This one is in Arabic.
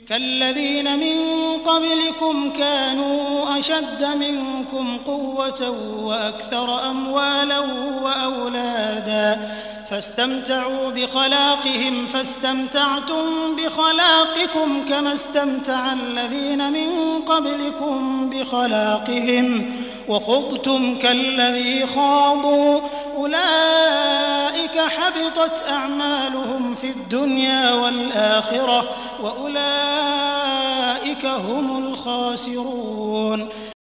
كالذين من قبلكم كانوا أشد منكم قوة وأكثر أموالا وأولادا فاستمتعوا بخلاقهم فاستمتعتم بخلاقكم كما استمتع الذين من قبلكم بخلاقهم وخضتم كالذي خاضوا أولئك حبطت أعمالهم في الدنيا والآخرة وأولئك هم الخاسرون.